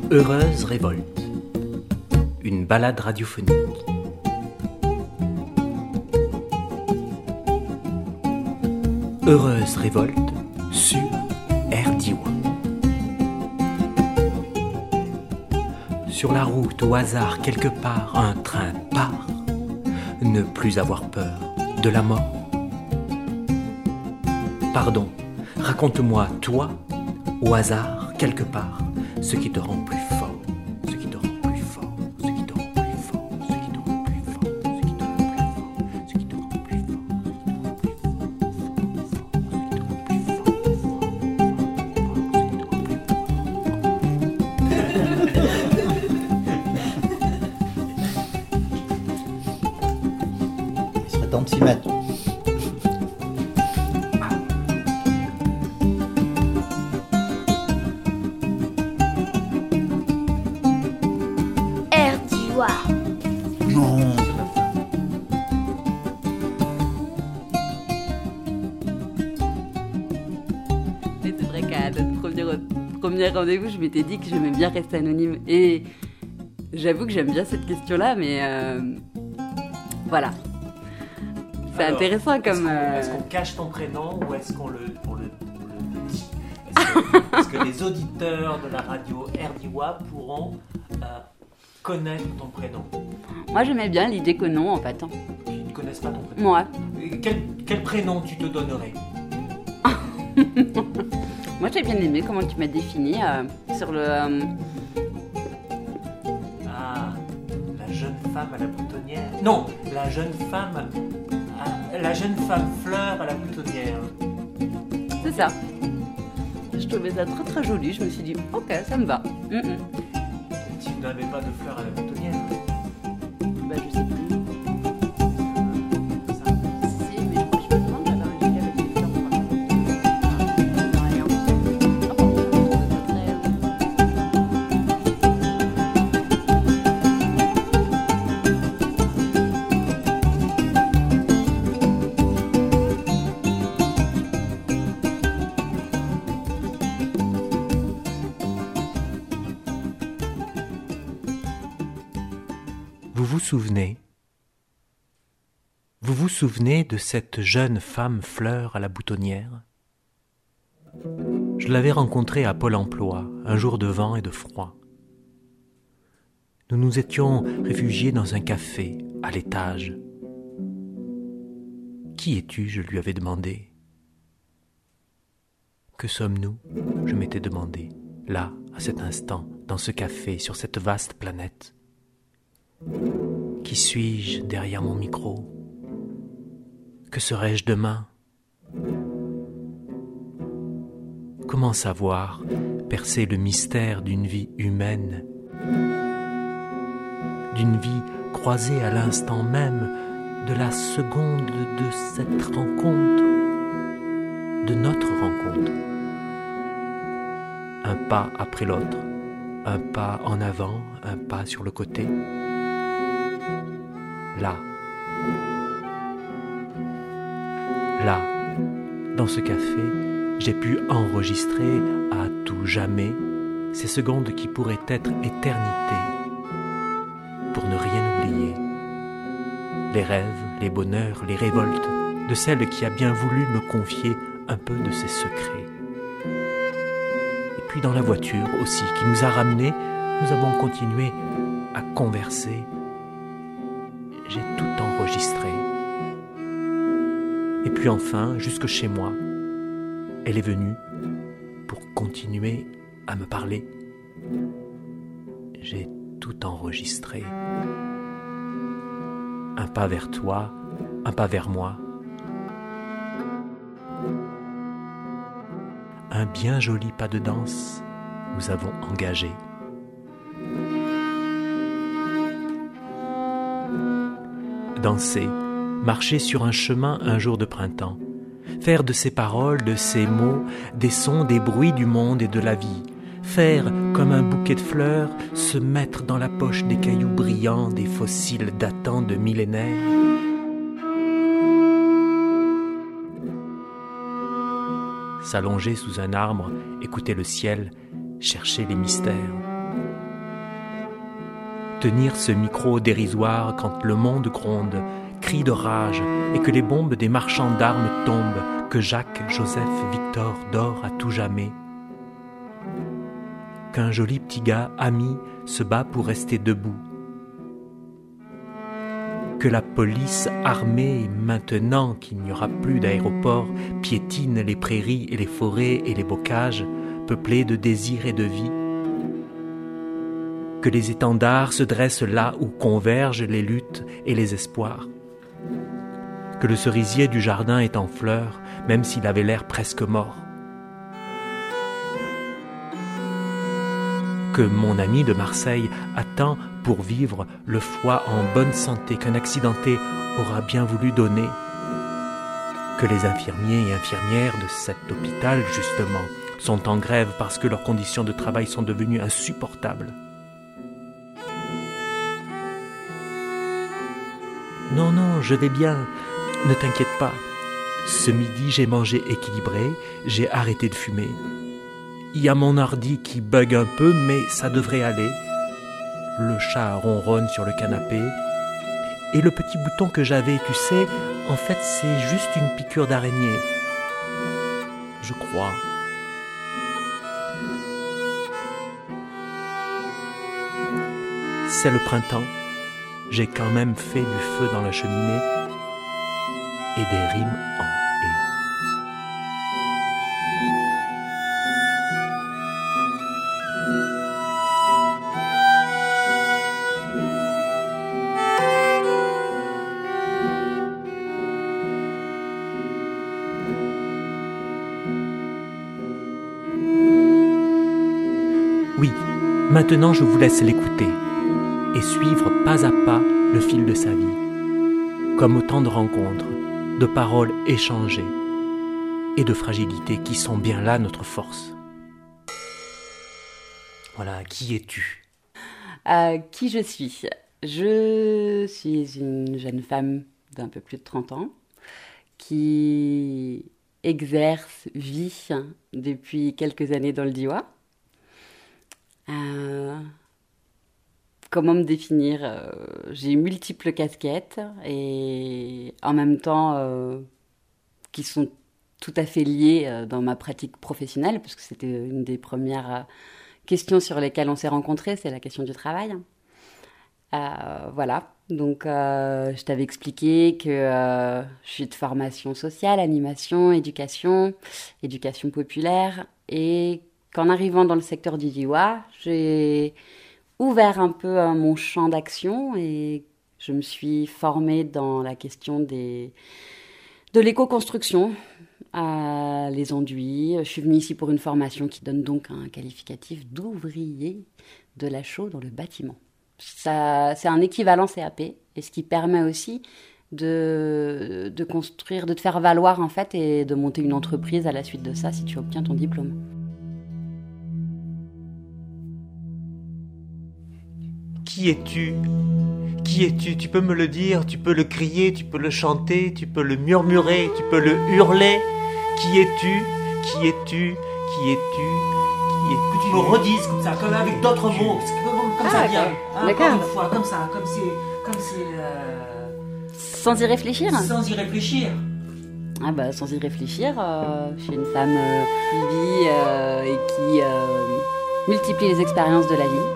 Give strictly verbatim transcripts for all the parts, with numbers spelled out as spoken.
Heureuse révolte, une balade radiophonique. Heureuse révolte sur R D I. Sur la route, au hasard, quelque part, un train part. Ne plus avoir peur de la mort. Pardon, raconte-moi, toi, au hasard, quelque part, ce qui te rend plus fort, ce qui te rend plus fort, ce qui te rend plus fort, ce qui te rend plus fort, ce qui te rend plus fort, ce qui te rend plus fort, Il serait temps de s'y mettre. Non. Mais c'est vrai qu'à notre premier, premier rendez-vous, je m'étais dit que j'aimais bien rester anonyme. Et j'avoue que j'aime bien cette question-là, mais euh, voilà. C'est Alors, intéressant comme... Est-ce qu'on, euh, est-ce qu'on cache ton prénom ou est-ce qu'on le, on le, on le dit? Est-ce que, est-ce que les auditeurs de la radio R D I pourront euh, connaître ton prénom? Moi, j'aimais bien l'idée que non, en fait. Hein. Ils ne connaissent pas ton prénom. Moi. Et Quel, quel prénom tu te donnerais? Moi, j'ai bien aimé comment tu m'as défini euh, sur le... euh, Ah, la jeune femme à la boutonnière. Non, la jeune femme... à- la jeune femme fleur à la boutonnière. C'est ça. Je trouvais ça très très joli. Je me suis dit, ok, ça me va. Mm-mm. Tu n'avais pas de fleur à la boutonnière. Bah, je sais plus. Si, mais je me demande d'avoir un gilet avec des fleurs ou pas. Ah, rien. Ah bon, c'est très... Vous vous souvenez Vous vous souvenez de cette jeune femme fleur à la boutonnière? Je l'avais rencontrée à Pôle emploi, un jour de vent et de froid. Nous nous étions réfugiés dans un café, à l'étage. « Qui es-tu » je lui avais demandé. « Que sommes-nous » je m'étais demandé, là, à cet instant, dans ce café, sur cette vaste planète. Qui suis-je derrière mon micro? Que serai-je demain? Comment savoir percer le mystère d'une vie humaine, d'une vie croisée à l'instant même de la seconde de cette rencontre, de notre rencontre? Un pas après l'autre, un pas en avant, un pas sur le côté. Là, là, dans ce café, j'ai pu enregistrer à tout jamais ces secondes qui pourraient être éternité, pour ne rien oublier. Les rêves, les bonheurs, les révoltes de celle qui a bien voulu me confier un peu de ses secrets. Et puis dans la voiture aussi, qui nous a ramenés, nous avons continué à converser. J'ai tout enregistré. Et puis enfin, jusque chez moi, elle est venue pour continuer à me parler. J'ai tout enregistré. Un pas vers toi, un pas vers moi. Un bien joli pas de danse, nous avons engagé. Danser, marcher sur un chemin un jour de printemps, faire de ces paroles, de ces mots, des sons, des bruits du monde et de la vie, faire comme un bouquet de fleurs, se mettre dans la poche des cailloux brillants, des fossiles datant de millénaires. S'allonger sous un arbre, écouter le ciel, chercher les mystères. Tenir ce micro dérisoire quand le monde gronde, crie de rage, et que les bombes des marchands d'armes tombent, que Jacques, Joseph, Victor dort à tout jamais. Qu'un joli petit gars, ami, se bat pour rester debout. Que la police armée, maintenant qu'il n'y aura plus d'aéroport, piétine les prairies et les forêts et les bocages, peuplés de désirs et de vie. Que les étendards se dressent là où convergent les luttes et les espoirs. Que le cerisier du jardin est en fleurs, même s'il avait l'air presque mort. Que mon ami de Marseille attend pour vivre le foie en bonne santé qu'un accidenté aura bien voulu donner. Que les infirmiers et infirmières de cet hôpital, justement, sont en grève parce que leurs conditions de travail sont devenues insupportables. Non, non, je vais bien, ne t'inquiète pas. Ce midi, j'ai mangé équilibré, j'ai arrêté de fumer. Il y a mon ordi qui bug un peu, mais ça devrait aller. Le chat ronronne sur le canapé. Et le petit bouton que j'avais, tu sais, en fait, c'est juste une piqûre d'araignée. Je crois. C'est le printemps. J'ai quand même fait du feu dans la cheminée et des rimes en haies. Oui, maintenant je vous laisse l'écouter et suivre pas à pas le fil de sa vie, comme autant de rencontres, de paroles échangées et de fragilités qui sont bien là notre force. Voilà, qui es-tu ? Euh, qui je suis ? Je suis une jeune femme d'un peu plus de trente ans qui exerce, vit depuis quelques années dans le Diois. Euh, comment me définir ? euh, J'ai multiples casquettes et en même temps euh, qui sont tout à fait liées euh, dans ma pratique professionnelle, parce que c'était une des premières euh, questions sur lesquelles on s'est rencontrés, c'est la question du travail. Euh, voilà, donc euh, je t'avais expliqué que euh, je suis de formation sociale, animation, éducation, éducation populaire, et qu'en arrivant dans le secteur du Diois, j'ai ouvert un peu euh, mon champ d'action et je me suis formée dans la question des, de l'éco-construction, euh, les enduits. Je suis venue ici pour une formation qui donne donc un qualificatif d'ouvrier de la chaux dans le bâtiment. Ça, c'est un équivalent C A P, et ce qui permet aussi de, de construire, de te faire valoir en fait, et de monter une entreprise à la suite de ça si tu obtiens ton diplôme. Qui es-tu ? Qui es-tu ? Tu peux me le dire, tu peux le crier, tu peux le chanter, tu peux le murmurer, tu peux le hurler. Qui es-tu ? Qui es-tu ? Qui es-tu ? Qui es-tu ? Que tu me redises comme ça, comme avec d'autres mots, comme, comme Ah, ça vient. d'accord. Hein, D'accord. Encore une fois, comme ça, comme c'est, comme c'est, euh, Sans y réfléchir ? sans y réfléchir. Ah bah, sans y réfléchir, euh, je suis une femme euh, qui vit euh, et qui euh, multiplie les expériences de la vie.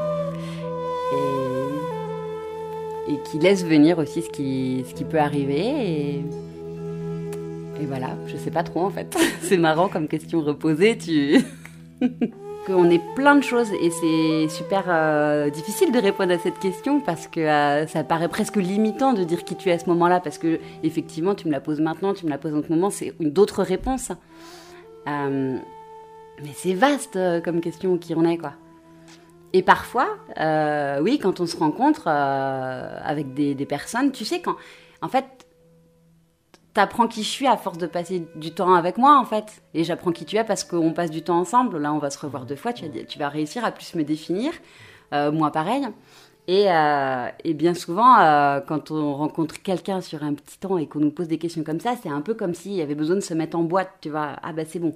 Et, et qui laisse venir aussi ce qui, ce qui peut arriver. Et, et voilà, je sais pas trop en fait. C'est marrant comme question reposée. Tu... qu'on est plein de choses et c'est super euh, difficile de répondre à cette question parce que euh, ça paraît presque limitant de dire qui tu es à ce moment-là, parce que effectivement tu me la poses maintenant, tu me la poses en ce moment, c'est une d'autres réponses. Euh, mais c'est vaste euh, comme question qui en est quoi. Et parfois, euh, oui, quand on se rencontre euh, avec des, des personnes, tu sais quand, en fait, t'apprends qui je suis à force de passer du temps avec moi, en fait. Et j'apprends qui tu es parce qu'on passe du temps ensemble. Là, on va se revoir deux fois. Tu vas, tu vas réussir à plus me définir. Euh, moi, pareil. Et, euh, et bien souvent, euh, quand on rencontre quelqu'un sur un petit temps et qu'on nous pose des questions comme ça, c'est un peu comme s'il y avait besoin de se mettre en boîte, tu vois. Ah bah c'est bon.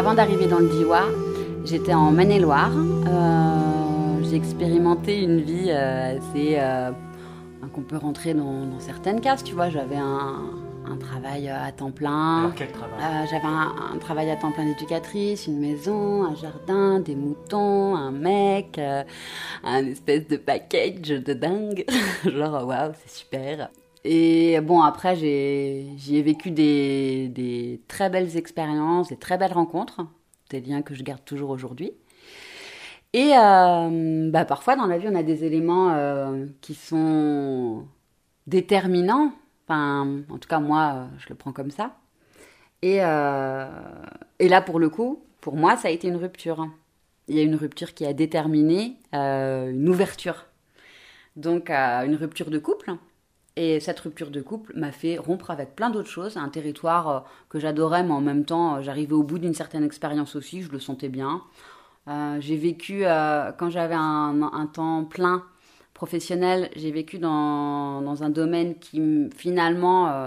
avant d'arriver dans le Diois, j'étais en Maine-et-Loire. Euh, j'ai expérimenté une vie euh, assez... Euh, qu'on peut rentrer dans, dans certaines cases, tu vois. J'avais un, un travail à temps plein. Alors, quel travail ? euh, J'avais un, un travail à temps plein d'éducatrice, une maison, un jardin, des moutons, un mec, euh, un espèce de package de dingue. Genre, waouh, c'est super. Et bon, après, j'ai, j'y ai vécu des, des très belles expériences, des très belles rencontres, des liens que je garde toujours aujourd'hui. Et euh, bah, parfois, dans la vie, on a des éléments euh, qui sont déterminants. Enfin, en tout cas, moi, je le prends comme ça. Et, euh, et là, pour le coup, pour moi, ça a été une rupture. Il y a une rupture qui a déterminé euh, une ouverture. Donc, euh, une rupture de couple. Et cette rupture de couple m'a fait rompre avec plein d'autres choses. Un territoire euh, que j'adorais, mais en même temps, euh, j'arrivais au bout d'une certaine expérience aussi. Je le sentais bien. Euh, j'ai vécu, euh, quand j'avais un, un temps plein professionnel, j'ai vécu dans, dans un domaine qui finalement euh,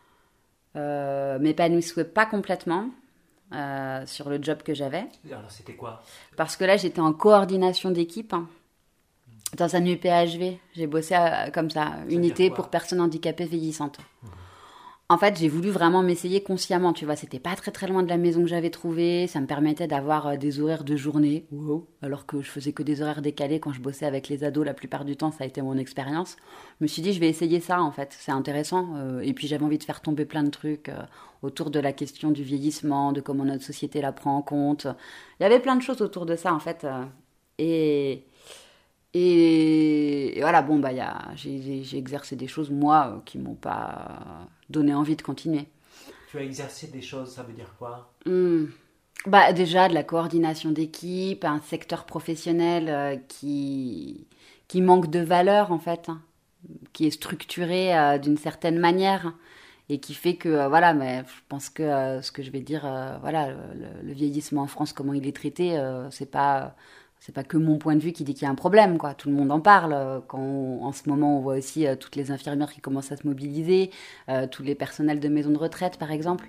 euh, m'épanouissait pas complètement euh, sur le job que j'avais. Alors c'était quoi ? Parce que là, j'étais en coordination d'équipe hein, dans un U P H V. J'ai bossé euh, comme ça, ça unité pour personnes handicapées vieillissantes. Mmh. En fait, j'ai voulu vraiment m'essayer consciemment, tu vois. C'était pas très très loin de la maison que j'avais trouvée. Ça me permettait d'avoir des horaires de journée, wow. Alors que je faisais que des horaires décalés quand je bossais avec les ados. La plupart du temps, ça a été mon expérience. Je me suis dit, je vais essayer ça, en fait. C'est intéressant. Et puis, j'avais envie de faire tomber plein de trucs autour de la question du vieillissement, de comment notre société la prend en compte. Il y avait plein de choses autour de ça, en fait. Et... Et, et voilà, bon, bah, y a, j'ai, j'ai exercé des choses, moi, euh, qui m'ont pas donné envie de continuer. Tu as exercé des choses, ça veut dire quoi ? mmh. Bah, déjà, de la coordination d'équipe, un secteur professionnel euh, qui, qui manque de valeur, en fait, hein, qui est structuré euh, d'une certaine manière et qui fait que, euh, voilà, mais je pense que euh, ce que je vais dire, euh, voilà, le, le vieillissement en France, comment il est traité, euh, c'est pas... C'est pas que mon point de vue qui dit qu'il y a un problème, quoi. Tout le monde en parle. Quand on, en ce moment, on voit aussi euh, toutes les infirmières qui commencent à se mobiliser, euh, tous les personnels de maisons de retraite, par exemple.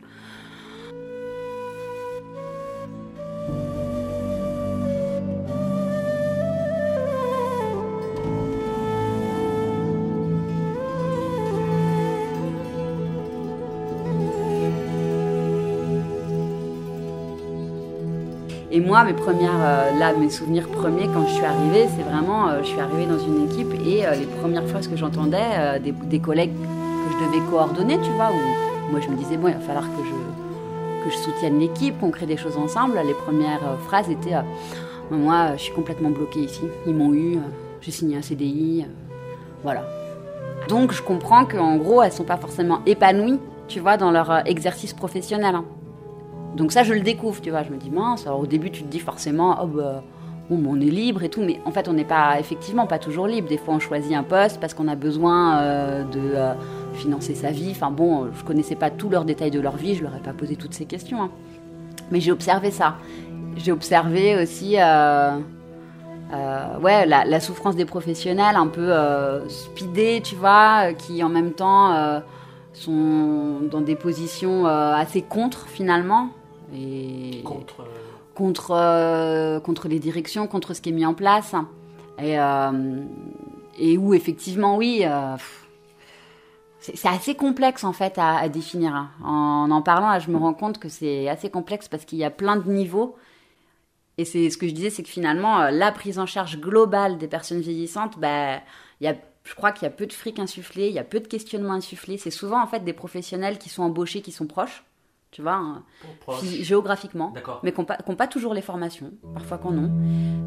Et moi, mes premières, euh, là, mes souvenirs premiers quand je suis arrivée, c'est vraiment, euh, je suis arrivée dans une équipe et euh, les premières phrases que j'entendais, euh, des, des collègues que je devais coordonner, tu vois, où moi je me disais, bon, il va falloir que je, que je soutienne l'équipe, qu'on crée des choses ensemble. Les premières euh, phrases étaient, euh, moi, je suis complètement bloquée ici, ils m'ont eu, euh, j'ai signé un C D I, euh, voilà. Donc je comprends qu'en gros, elles ne sont pas forcément épanouies, tu vois, dans leur euh, exercice professionnel, hein. Donc ça, je le découvre, tu vois. Je me dis, mince, alors au début, tu te dis forcément, oh bah, bon, on est libre et tout. Mais en fait, on n'est pas, effectivement, pas toujours libre. Des fois, on choisit un poste parce qu'on a besoin euh, de euh, financer sa vie. Enfin bon, je connaissais pas tous leurs détails de leur vie. Je leur ai pas posé toutes ces questions. Hein. Mais j'ai observé ça. J'ai observé aussi, euh, euh, ouais, la, la souffrance des professionnels un peu euh, speedés, tu vois, qui en même temps euh, sont dans des positions euh, assez contre, finalement. Et contre, euh... contre, euh, contre les directions, contre ce qui est mis en place. Et, euh, et où, effectivement, oui, euh, c'est, c'est assez complexe, en fait, à, à définir. Hein. En en parlant, là, je me rends compte que c'est assez complexe parce qu'il y a plein de niveaux. Et c'est ce que je disais, c'est que finalement, la prise en charge globale des personnes vieillissantes, bah, il y a, je crois qu'il y a peu de fric insufflé, il y a peu de questionnements insufflés. C'est souvent, en fait, des professionnels qui sont embauchés, qui sont proches. Tu vois, hein, phy- géographiquement, D'accord. mais qui n'ont pas, qui n'ont pas toujours les formations, parfois qu'en ont.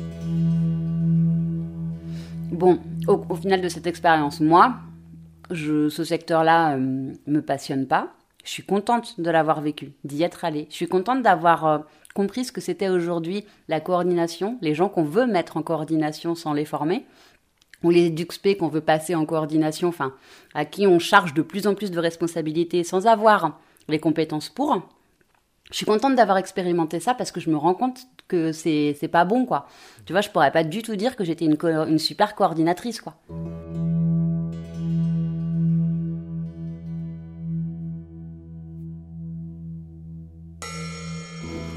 Bon, au, au final de cette expérience, moi, je, ce secteur-là euh, me passionne pas. Je suis contente de l'avoir vécu, d'y être allée. Je suis contente d'avoir euh, compris ce que c'était aujourd'hui la coordination, les gens qu'on veut mettre en coordination sans les former, ou les D U X P qu'on veut passer en coordination, enfin, à qui on charge de plus en plus de responsabilités sans avoir les compétences pour. Je suis contente d'avoir expérimenté ça parce que je me rends compte que c'est, c'est pas bon, quoi. Tu vois, je pourrais pas du tout dire que j'étais une, co- une super coordinatrice, quoi.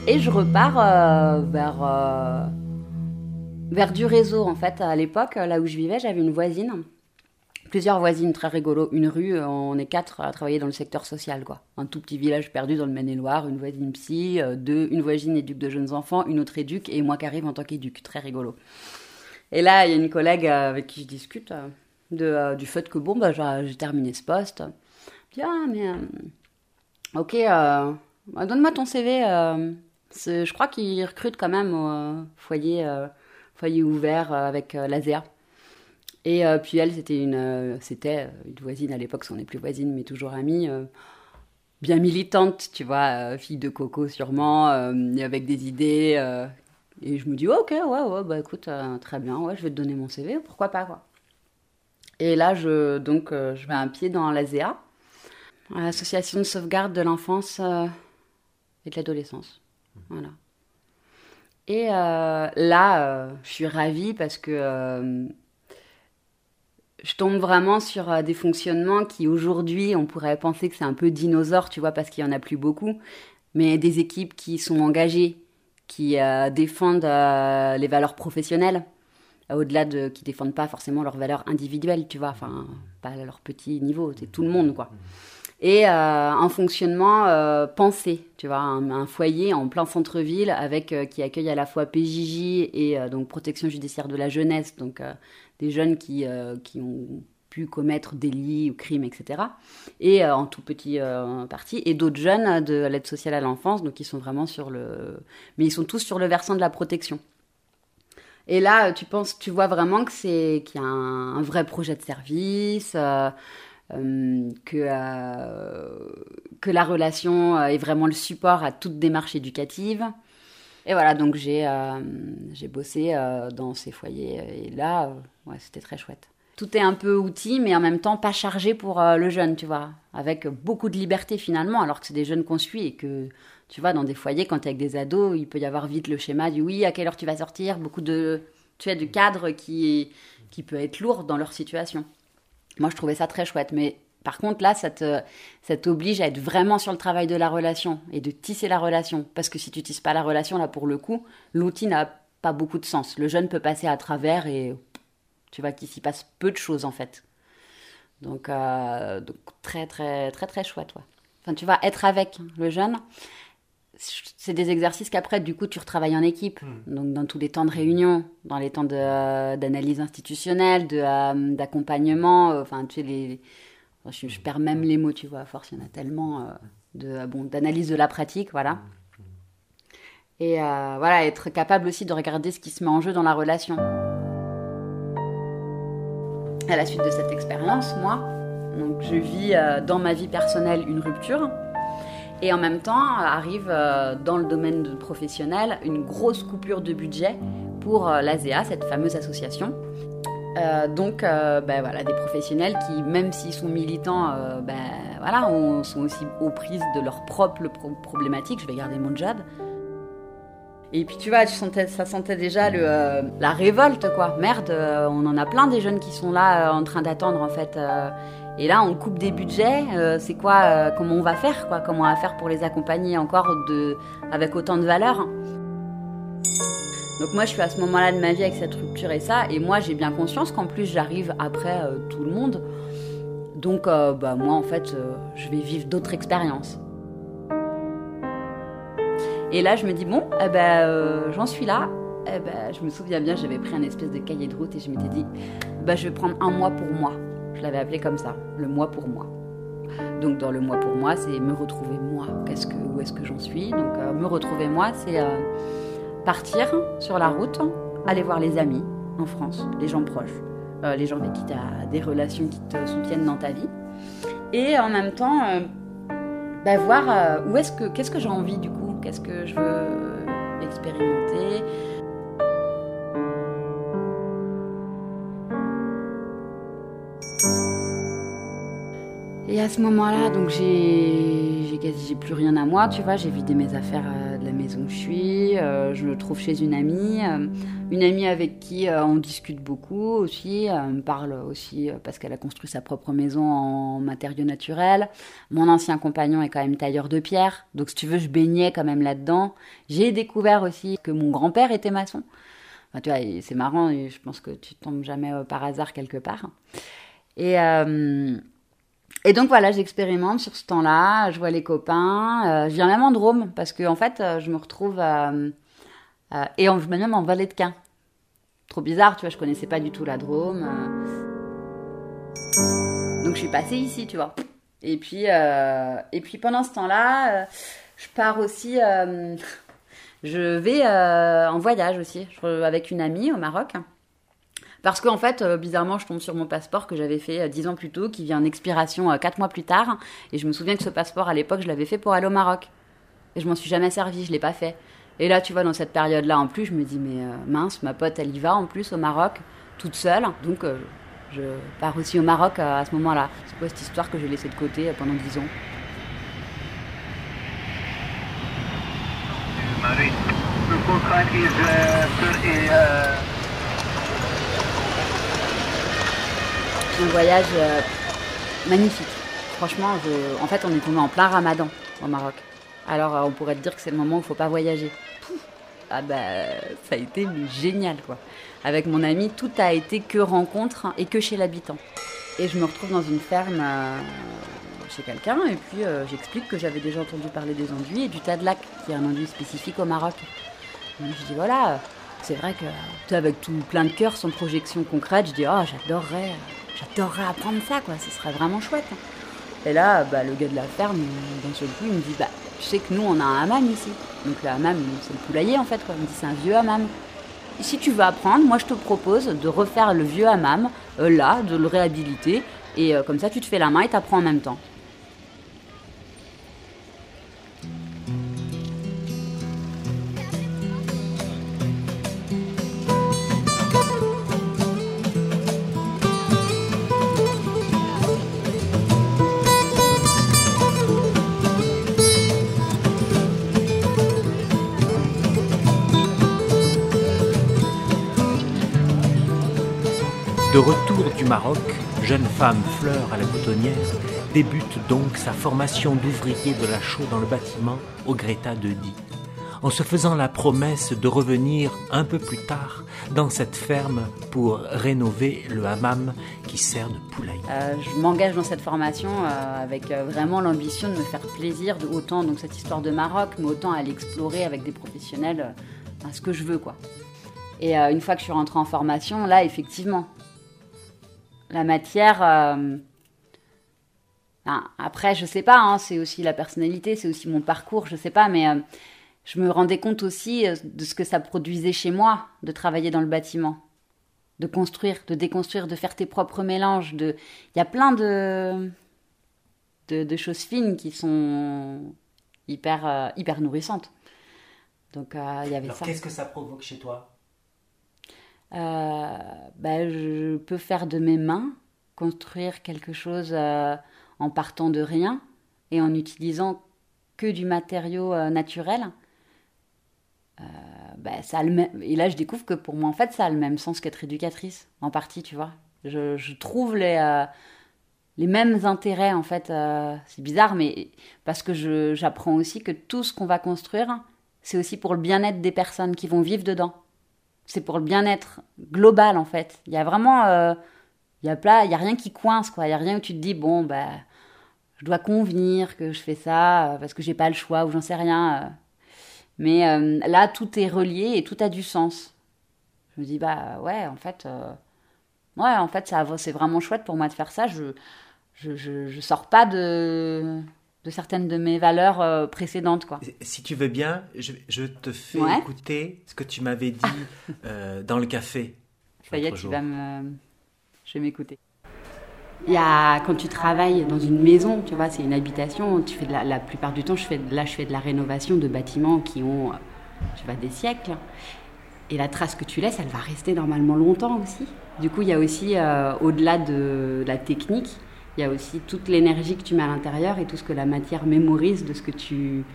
Et je repars euh, vers, euh, vers du réseau, en fait. À l'époque, là où je vivais, j'avais une voisine. Plusieurs voisines très rigolo. Une rue, on est quatre à travailler dans le secteur social, quoi. Un tout petit village perdu dans le Maine-et-Loire, une voisine psy, euh, deux, une voisine éduque de jeunes enfants, une autre éduque, et moi qui arrive en tant qu'éduque. Très rigolo. Et là, il y a une collègue euh, avec qui je discute euh, de, euh, du fait que, bon, bah, j'ai, j'ai terminé ce poste. Je dis, ah, mais... Euh, ok, euh, bah, donne-moi ton C V. Euh, c'est, je crois qu'ils recrutent quand même au euh, foyer, euh, foyer ouvert euh, avec euh, l'A S E A. Et euh, puis elle, c'était une, euh, c'était une voisine à l'époque, parce qu'on n'est plus voisine, mais toujours amie, euh, bien militante, tu vois, euh, fille de coco sûrement, euh, et avec des idées. Euh, et je me dis, oh, ok, ouais, ouais, bah écoute, euh, très bien, ouais, je vais te donner mon C V, pourquoi pas, quoi. Et là, je, donc, euh, je mets un pied dans l'A S E A, l'Association de sauvegarde de l'enfance euh, et de l'adolescence. Voilà. Et euh, là, euh, je suis ravie parce que... Euh, je tombe vraiment sur euh, des fonctionnements qui, aujourd'hui, on pourrait penser que c'est un peu dinosaure, tu vois, parce qu'il n'y en a plus beaucoup. Mais des équipes qui sont engagées, qui euh, défendent euh, les valeurs professionnelles, euh, au-delà de... qui ne défendent pas forcément leurs valeurs individuelles, tu vois, enfin, pas à leur petit niveau, c'est tout le monde, quoi. Et euh, un fonctionnement euh, pensé, tu vois, un, un foyer en plein centre-ville avec euh, qui accueille à la fois P J J et euh, donc protection judiciaire de la jeunesse, donc euh, des jeunes qui, euh, qui ont pu commettre délits ou crimes, et cetera. Et euh, en tout petit euh, parti, et d'autres jeunes de l'aide sociale à l'enfance, donc ils sont vraiment sur le... Mais ils sont tous sur le versant de la protection. Et là, tu penses, tu vois vraiment que c'est, qu'il y a un, un vrai projet de service... Euh, Euh, que, euh, que la relation est vraiment le support à toute démarche éducative. Et voilà, donc j'ai, euh, j'ai bossé euh, dans ces foyers. Et là, euh, ouais, c'était très chouette. Tout est un peu outil, mais en même temps pas chargé pour euh, le jeune, tu vois. Avec beaucoup de liberté finalement, alors que c'est des jeunes qu'on suit et que, tu vois, dans des foyers, quand t'es avec des ados, il peut y avoir vite le schéma du oui, à quelle heure tu vas sortir, beaucoup de, tu vois, du cadre qui, qui peut être lourd dans leur situation. Moi, je trouvais ça très chouette. Mais par contre, là, ça, te, ça t'oblige à être vraiment sur le travail de la relation et de tisser la relation. Parce que si tu tisses pas la relation, là, pour le coup, l'outil n'a pas beaucoup de sens. Le jeune peut passer à travers et tu vois qu'il s'y passe peu de choses, en fait. Donc, euh, donc très, très, très, très chouette, ouais. Enfin, tu vas être avec le jeune. C'est des exercices qu'après, du coup, tu retravailles en équipe. Mmh. Donc, dans tous les temps de réunion, dans les temps de, euh, d'analyse institutionnelle, de, euh, d'accompagnement. Euh, enfin, tu sais, les... je, je perds même les mots, tu vois, à force, il y en a tellement. Euh, de, bon, d'analyse de la pratique, voilà. Et euh, voilà, être capable aussi de regarder ce qui se met en jeu dans la relation. À la suite de cette expérience, moi, donc, je vis euh, dans ma vie personnelle une rupture. Et en même temps, arrive euh, dans le domaine de professionnel une grosse coupure de budget pour euh, l'A S E A, cette fameuse association. Euh, donc, euh, ben, voilà, des professionnels qui, même s'ils sont militants, euh, ben, voilà, on, sont aussi aux prises de leurs propres pro- problématiques. Je vais garder mon job. Et puis tu vois, tu sentais, ça sentait déjà le, euh, la révolte, quoi. Merde, euh, on en a plein des jeunes qui sont là euh, en train d'attendre, en fait. Euh, Et là, on coupe des budgets. Euh, c'est quoi euh, comment on va faire, quoi? Comment on va faire pour les accompagner encore de, avec autant de valeur? Donc moi, je suis à ce moment-là de ma vie avec cette rupture et ça. Et moi, j'ai bien conscience qu'en plus, j'arrive après euh, tout le monde. Donc, euh, bah, moi, en fait, euh, je vais vivre d'autres expériences. Et là, je me dis, bon, eh ben, euh, j'en suis là. Eh ben, je me souviens bien, j'avais pris un espèce de cahier de route et je m'étais dit, bah, je vais prendre un mois pour moi. Je l'avais appelé comme ça, le mois pour moi. Donc dans le mois pour moi, c'est me retrouver moi. Qu'est-ce que, où est-ce que j'en suis? Donc euh, me retrouver moi, c'est euh, partir sur la route, aller voir les amis en France, les gens proches, euh, les gens avec qui tu as des relations qui te soutiennent dans ta vie. Et en même temps, euh, bah, voir euh, où est-ce que, qu'est-ce que j'ai envie du coup, qu'est-ce que je veux expérimenter. Et à ce moment-là, donc j'ai, j'ai, quasi, j'ai plus rien à moi, tu vois, j'ai vidé mes affaires de la maison où je suis. Euh, je me trouve chez une amie, euh, une amie avec qui euh, on discute beaucoup aussi. Euh, elle me parle aussi euh, parce qu'elle a construit sa propre maison en matériaux naturels. Mon ancien compagnon est quand même tailleur de pierre, donc si tu veux, je baignais quand même là-dedans. J'ai découvert aussi que mon grand-père était maçon. Enfin, tu vois, c'est marrant, et je pense que tu tombes jamais euh, par hasard quelque part. Et... Euh, Et donc voilà, j'expérimente sur ce temps-là, je vois les copains, euh, je viens même en Drôme, parce que en fait, euh, je me retrouve, euh, euh, et en, même en Vallée de Quin. Trop bizarre, tu vois, je connaissais pas du tout la Drôme. Euh. Donc je suis passée ici, tu vois. Et puis, euh, et puis pendant ce temps-là, euh, je pars aussi, euh, je vais euh, en voyage aussi, je, avec une amie au Maroc. Parce qu'en fait, euh, bizarrement, je tombe sur mon passeport que j'avais fait euh, dix ans plus tôt, qui vient en expiration euh, quatre mois plus tard. Et je me souviens que ce passeport, à l'époque, je l'avais fait pour aller au Maroc. Et je m'en suis jamais servi, je l'ai pas fait. Et là, tu vois, dans cette période-là, en plus, je me dis, mais euh, mince, ma pote, elle y va en plus au Maroc, toute seule. Donc, euh, je pars aussi au Maroc euh, à ce moment-là. C'est quoi cette histoire que j'ai laissée de côté euh, pendant dix ans? Marie, le contrat est euh, Un voyage euh, magnifique. Franchement, je... en fait, on est tombé en plein ramadan au Maroc. Alors, euh, on pourrait te dire que c'est le moment où il ne faut pas voyager. Pouf. Ah bah, ça a été génial, quoi. Avec mon ami, tout a été que rencontre et que chez l'habitant. Et je me retrouve dans une ferme euh, chez quelqu'un, et puis euh, j'explique que j'avais déjà entendu parler des enduits et du tas de lacs, qui est un enduit spécifique au Maroc. Et je dis, voilà, c'est vrai que, tu sais, avec tout plein de cœur, sans projection concrète, je dis, oh, j'adorerais... J'adorerais apprendre ça, quoi. Ce serait vraiment chouette. Et là, bah, le gars de la ferme, d'un seul coup, il me dit, bah, tu sais que nous, on a un hammam ici. Donc le hammam, c'est le poulailler, en fait, quoi. Il me dit, c'est un vieux hammam. Et si tu veux apprendre, moi, je te propose de refaire le vieux hammam, euh, là, de le réhabiliter. Et euh, comme ça, tu te fais la main et t'apprends en même temps. De retour du Maroc, jeune femme fleur à la boutonnière débute donc sa formation d'ouvrier de la chaux dans le bâtiment au Greta de Die, en se faisant la promesse de revenir un peu plus tard dans cette ferme pour rénover le hammam qui sert de poulailler. Euh, je m'engage dans cette formation euh, avec euh, vraiment l'ambition de me faire plaisir, de, autant donc cette histoire de Maroc, mais autant à l'explorer avec des professionnels, euh, ce que je veux, quoi. Et euh, une fois que je suis rentrée en formation, là, effectivement, la matière... Euh... Ah, après, je sais pas, hein, c'est aussi la personnalité, c'est aussi mon parcours, je sais pas, mais euh, je me rendais compte aussi euh, de ce que ça produisait chez moi, de travailler dans le bâtiment, de construire, de déconstruire, de faire tes propres mélanges. De... Il y a plein de, de, de choses fines qui sont hyper, euh, hyper nourrissantes. Donc, euh, il y avait Alors, ça. qu'est-ce que ça provoque chez toi? Euh, bah, je peux faire de mes mains, construire quelque chose euh, en partant de rien et en utilisant que du matériau euh, naturel. Euh, bah, ça a le même... Et là, je découvre que pour moi, en fait, ça a le même sens qu'être éducatrice, en partie, tu vois. Je, je trouve les, euh, les mêmes intérêts, en fait. Euh, c'est bizarre, mais parce que je, j'apprends aussi que tout ce qu'on va construire, c'est aussi pour le bien-être des personnes qui vont vivre dedans. C'est pour le bien-être global, en fait. Il y a vraiment... Euh, il y a pas, il y a rien qui coince, quoi. Il y a rien où tu te dis, bon, bah, je dois convenir que je fais ça euh, parce que j'ai pas le choix ou j'en sais rien. Euh. Mais euh, là, tout est relié et tout a du sens. Je me dis, bah, ouais, en fait... Euh, ouais, en fait, ça, c'est vraiment chouette pour moi de faire ça. Je je, je, je sors pas de... de certaines de mes valeurs euh, précédentes, quoi. Si tu veux bien, je, je te fais ouais. écouter ce que tu m'avais dit euh, dans le café. Ça y est, tu vas me... Je vais m'écouter. Il y a, quand tu travailles dans une maison, tu vois, c'est une habitation, tu fais de la, la plupart du temps, je fais, là, je fais de la rénovation de bâtiments qui ont, tu vois, des siècles. Et la trace que tu laisses, elle va rester normalement longtemps aussi. Du coup, il y a aussi, euh, au-delà de la technique, il y a aussi toute l'énergie que tu mets à l'intérieur et tout ce que la matière mémorise de ce que tu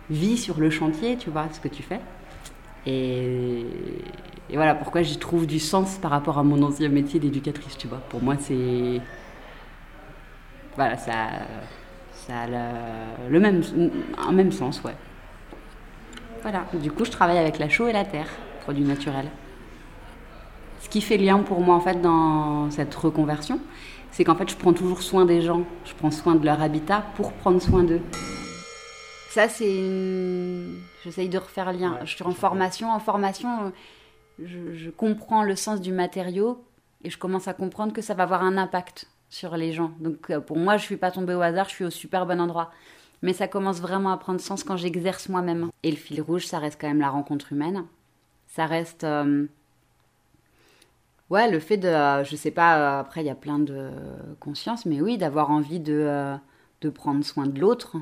vis sur le chantier, tu vois, ce que tu fais. Et, et voilà pourquoi j'y trouve du sens par rapport à mon ancien métier d'éducatrice, tu vois. Pour moi, c'est... Voilà, ça, ça a le, le même, un même sens, ouais. Voilà, du coup, je travaille avec la chaux et la terre, produits naturels. Ce qui fait lien pour moi, en fait, dans cette reconversion, c'est qu'en fait, je prends toujours soin des gens. Je prends soin de leur habitat pour prendre soin d'eux. Ça, c'est une... J'essaye de refaire lien. Ouais, je suis en formation. En formation, je, je comprends le sens du matériau et je commence à comprendre que ça va avoir un impact sur les gens. Donc, pour moi, je ne suis pas tombée au hasard, je suis au super bon endroit. Mais ça commence vraiment à prendre sens quand j'exerce moi-même. Et le fil rouge, ça reste quand même la rencontre humaine. Ça reste... Euh... Ouais, le fait de... Euh, je sais pas, euh, après, il y a plein de conscience, mais oui, d'avoir envie de, euh, de prendre soin de l'autre.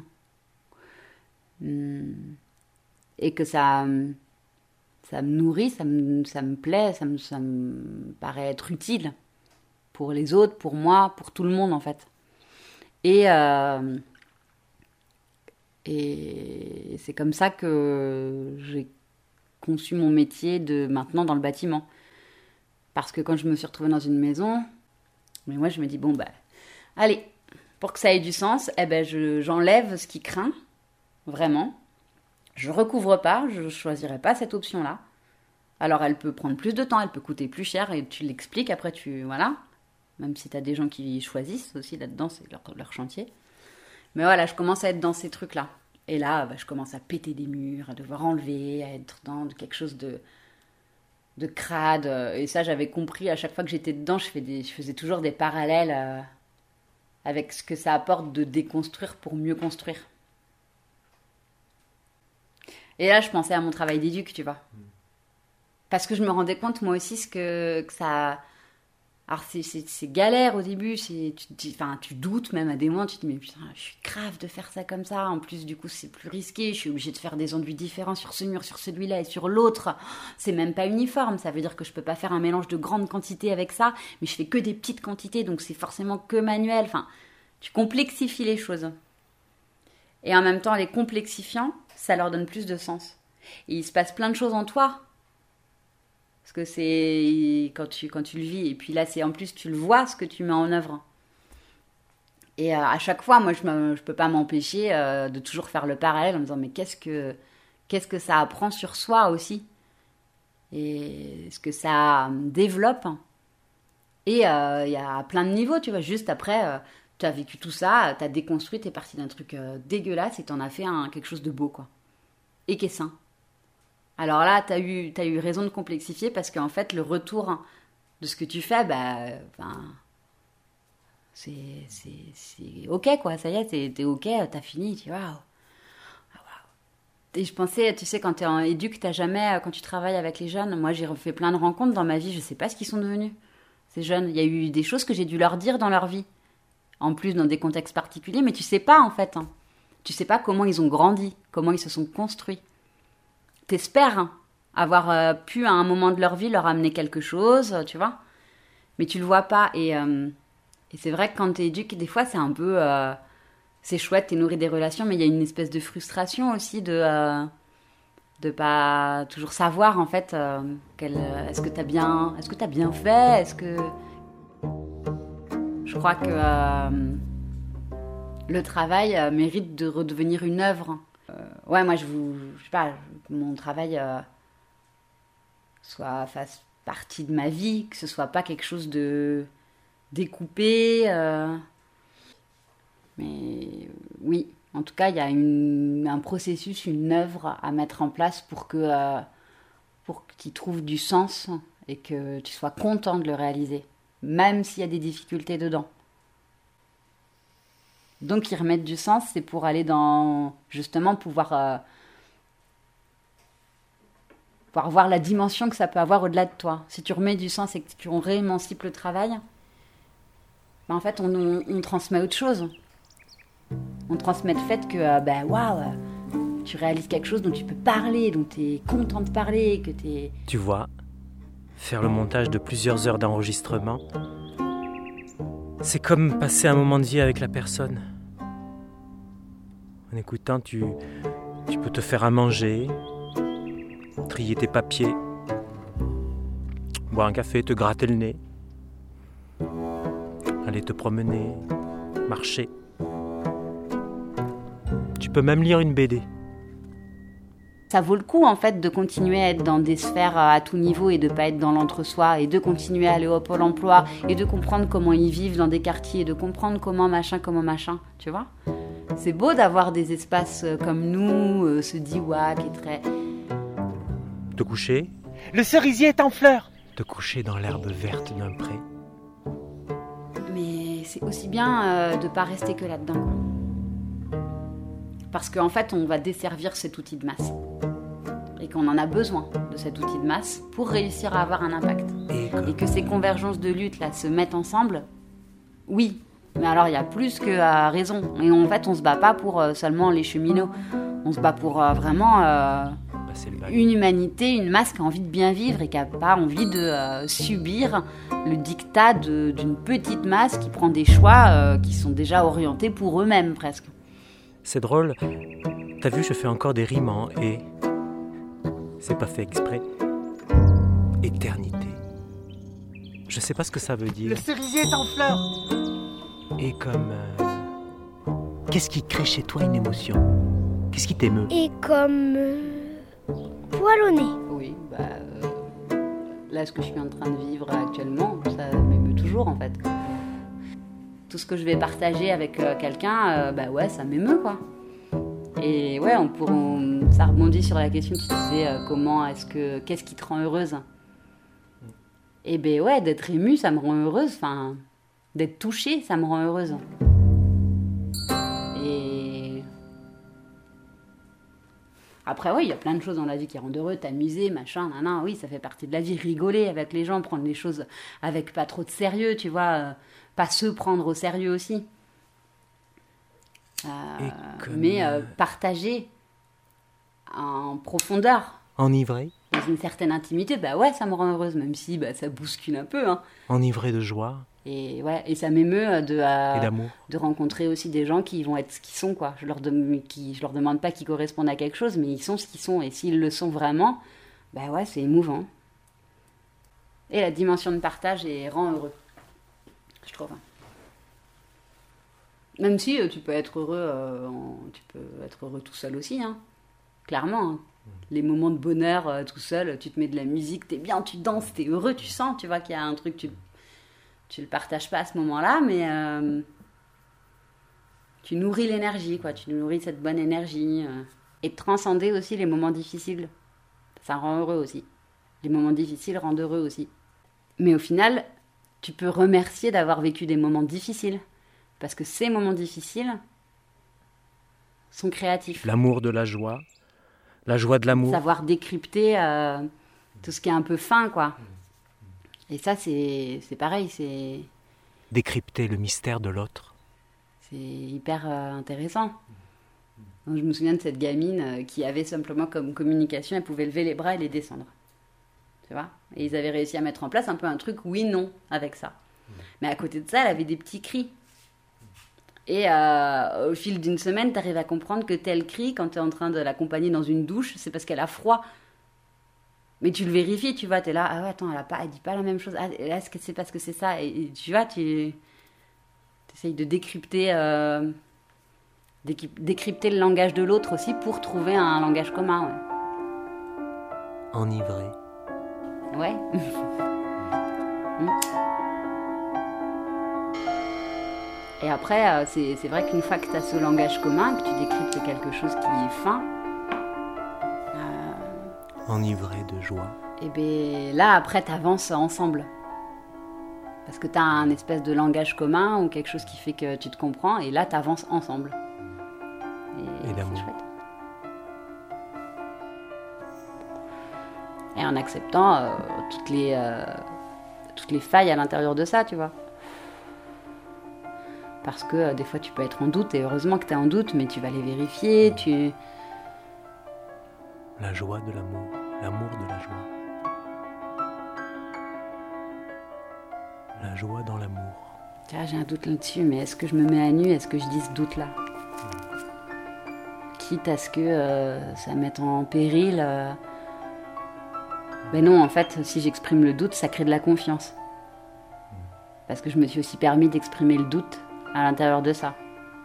Et que ça, ça me nourrit, ça me, ça me plaît, ça me, ça me paraît être utile pour les autres, pour moi, pour tout le monde en fait. Et, euh, et c'est comme ça que j'ai conçu mon métier de maintenant dans le bâtiment. Parce que quand je me suis retrouvée dans une maison, mais moi je me dis bon bah allez, pour que ça ait du sens, eh ben je, j'enlève ce qui craint. Vraiment. Je recouvre pas, je choisirai pas cette option-là. Alors elle peut prendre plus de temps, elle peut coûter plus cher et tu l'expliques, après tu... Voilà. Même si tu as des gens qui choisissent aussi là-dedans, c'est leur, leur chantier. Mais voilà, je commence à être dans ces trucs-là. Et là, bah, je commence à péter des murs, à devoir enlever, à être dans quelque chose de, de crade. Et ça, j'avais compris, à chaque fois que j'étais dedans, je, fais des, je faisais toujours des parallèles euh, avec ce que ça apporte de déconstruire pour mieux construire. Et là, je pensais à mon travail d'éduc, tu vois. Parce que je me rendais compte, moi aussi, ce que, que ça... Alors, c'est, c'est, c'est galère au début. C'est, tu, tu, enfin, tu doutes même à des moments. Tu te dis, mais putain, je suis grave de faire ça comme ça. En plus, du coup, c'est plus risqué. Je suis obligée de faire des enduits différents sur ce mur, sur celui-là et sur l'autre. C'est même pas uniforme. Ça veut dire que je peux pas faire un mélange de grandes quantités avec ça. Mais je fais que des petites quantités. Donc, c'est forcément que manuel. Enfin, tu complexifies les choses. Et en même temps, les complexifiant, ça leur donne plus de sens. Et il se passe plein de choses en toi. Parce que c'est quand tu, quand tu le vis. Et puis là, c'est en plus, tu le vois, ce que tu mets en œuvre. Et euh, à chaque fois, moi, je ne peux pas m'empêcher euh, de toujours faire le parallèle en me disant, mais qu'est-ce que, qu'est-ce que ça apprend sur soi aussi ? Et ce que ça développe. Et il euh, y a plein de niveaux, tu vois. Juste après... Euh, tu as vécu tout ça, tu as déconstruit, tu es parti d'un truc euh, dégueulasse et tu en as fait un, quelque chose de beau, quoi. Et qui est sain. Alors là, tu as eu, t'as eu raison de complexifier parce qu'en fait, le retour de ce que tu fais, bah, ben, c'est, c'est, c'est OK, quoi. Ça y est, t'es, t'es OK, t'as fini, tu vois. Waouh. Et je pensais, tu sais, quand t'es en éduc, t'as jamais, quand tu travailles avec les jeunes, moi j'ai fait plein de rencontres dans ma vie, je sais pas ce qu'ils sont devenus, ces jeunes. Il y a eu des choses que j'ai dû leur dire dans leur vie. En plus, dans des contextes particuliers, mais tu sais pas, en fait. Hein. Tu sais pas comment ils ont grandi, comment ils se sont construits. T'espères hein, avoir euh, pu, à un moment de leur vie, leur amener quelque chose, tu vois. Mais tu le vois pas. Et, euh, et c'est vrai que quand t'es éduque, des fois, c'est un peu... Euh, c'est chouette, t'es nourri des relations, mais il y a une espèce de frustration aussi de... Euh, de pas toujours savoir, en fait, euh, quel, est-ce que t'as bien, est-ce que t'as bien fait, est-ce que... Je crois que euh, le travail euh, mérite de redevenir une œuvre. Euh, ouais, moi, je vous, je sais pas, que mon travail euh, soit fasse partie de ma vie, que ce soit pas quelque chose de découpé. Euh, mais oui, en tout cas, il y a une, un processus, une œuvre à mettre en place pour que, euh, pour que tu trouves du sens et que tu sois content de le réaliser. Même s'il y a des difficultés dedans. Donc, y remettre du sens, c'est pour aller dans... Justement, pouvoir... Euh, pouvoir voir la dimension que ça peut avoir au-delà de toi. Si tu remets du sens et que tu réémancipes le travail, ben en fait, on, on, on transmet autre chose. On transmet le fait que, euh, ben, waouh, tu réalises quelque chose dont tu peux parler, dont tu es content de parler, que tu es... Tu vois, faire le montage de plusieurs heures d'enregistrement, c'est comme passer un moment de vie avec la personne. En écoutant, tu, tu peut te faire à manger, trier tes papiers, boire un café, te gratter le nez, aller te promener, marcher. Tu peux même lire une B D. Ça vaut le coup en fait de continuer à être dans des sphères à tout niveau et de pas être dans l'entre-soi et de continuer à aller au Pôle emploi et de comprendre comment ils vivent dans des quartiers et de comprendre comment machin, comment machin, tu vois. C'est beau d'avoir des espaces comme nous, euh, ce Diwa qui est très... Te coucher, Le cerisier est en fleurs. te coucher dans l'herbe verte d'un pré. Mais c'est aussi bien euh, de pas rester que là-dedans, quoi. Parce qu'en fait, on va desservir cet outil de masse. Et qu'on en a besoin de cet outil de masse pour réussir à avoir un impact. Et comme- Et que ces convergences de lutte là se mettent ensemble, oui. Mais alors il y a plus que euh, raison. Et en fait, on se bat pas pour euh, seulement les cheminots. On se bat pour euh, vraiment euh, passer le bac. une humanité, une masse qui a envie de bien vivre et qui a pas envie de euh, subir le diktat de- d'une petite masse qui prend des choix euh, qui sont déjà orientés pour eux-mêmes presque. C'est drôle. T'as vu, je fais encore des rimes en et. C'est pas fait exprès. Éternité. Je sais pas ce que ça veut Le dire. cerisier est en fleurs. Et comme. euh, Qu'est-ce qui crée chez toi une émotion? Qu'est-ce qui t'émeut? Et comme euh, poil au nez. Oui, bah euh, là ce que je suis en train de vivre actuellement, ça m'émeut toujours en fait. Tout ce que je vais partager avec euh, quelqu'un, euh, bah ouais, ça m'émeut quoi. Et ouais, on pourrait, on- ça rebondit sur la question que tu disais, euh, comment est-ce que, qu'est-ce qui te rend heureuse? Et ben ouais, d'être émue, ça me rend heureuse. Enfin, d'être touchée, ça me rend heureuse. Et après, oui, il y a plein de choses dans la vie qui rendent heureux, t'amuser, machin, nan, oui, ça fait partie de la vie, rigoler avec les gens, prendre les choses avec pas trop de sérieux, tu vois, euh, pas se prendre au sérieux aussi. Euh, Et comme, mais euh, euh, partager en profondeur, Enivré? dans une certaine intimité, bah ouais, ça me rend heureuse, même si bah, ça bouscule un peu, hein. Enivré de joie Et ouais, et ça m'émeut de, euh, et d'amour. de rencontrer aussi des gens qui vont être ce qu'ils sont, quoi. Je leur, dem- qui, je leur demande pas qu'ils correspondent à quelque chose, mais ils sont ce qu'ils sont. Et s'ils le sont vraiment, bah ouais, c'est émouvant. Et la dimension de partage est, rend heureux, je trouve. Même si euh, tu peux être heureux, euh, en- tu peux être heureux tout seul aussi, hein. Clairement. Hein. Les moments de bonheur euh, tout seul, tu te mets de la musique, t'es bien, tu danses, t'es heureux, tu sens, tu vois qu'il y a un truc, tu tu le partages pas à ce moment-là, mais euh, tu nourris l'énergie, quoi. Tu nourris cette bonne énergie. euh. Et de transcender aussi les moments difficiles. Ça rend heureux aussi. Les moments difficiles rendent heureux aussi. Mais au final, tu peux remercier d'avoir vécu des moments difficiles. Parce que ces moments difficiles sont créatifs. L'amour de la joie. La joie de l'amour. Savoir décrypter euh, tout ce qui est un peu fin, quoi. Et ça, c'est c'est pareil, c'est Décrypter le mystère de l'autre. c'est hyper euh, intéressant. Donc, je me souviens de cette gamine euh, qui avait simplement comme communication, elle pouvait lever les bras et les descendre. Tu vois? Et ils avaient réussi à mettre en place un peu un truc oui-non avec ça. Mais à côté de ça, elle avait des petits cris. Et euh, au fil d'une semaine, tu arrives à comprendre que tel cri, quand tu es en train de l'accompagner dans une douche, c'est parce qu'elle a froid. Mais tu le vérifies, tu vois, tu es là, ah ouais, attends, elle, a pas, elle dit pas la même chose. Ah, là, est-ce que c'est parce que c'est ça? Et, et tu vois, tu essayes de décrypter, euh, décryp- décrypter le langage de l'autre aussi pour trouver un langage commun. Enivré. Ouais. Ouais. Mm. Et après, euh, c'est, c'est vrai qu'une fois que tu as ce langage commun, que tu décryptes quelque chose qui est fin, Enivré de joie. et bien là, après, tu avances ensemble. Parce que tu as un espèce de langage commun ou quelque chose qui fait que tu te comprends, et là, tu avances ensemble. Et, Et d'amour. c'est chouette. Et en acceptant euh, toutes, les, euh, toutes les failles à l'intérieur de ça, tu vois. Parce que euh, des fois, tu peux être en doute, et heureusement que tu es en doute, mais tu vas les vérifier, tu... La joie de l'amour. L'amour de la joie. La joie dans l'amour. Tu vois, j'ai un doute là-dessus, mais est-ce que je me mets à nu? Est-ce que je dis ce doute-là? quitte à ce que euh, ça mette en péril. Euh... Ben non, en fait, si j'exprime le doute, ça crée de la confiance. Parce que je me suis aussi permis d'exprimer le doute à l'intérieur de ça.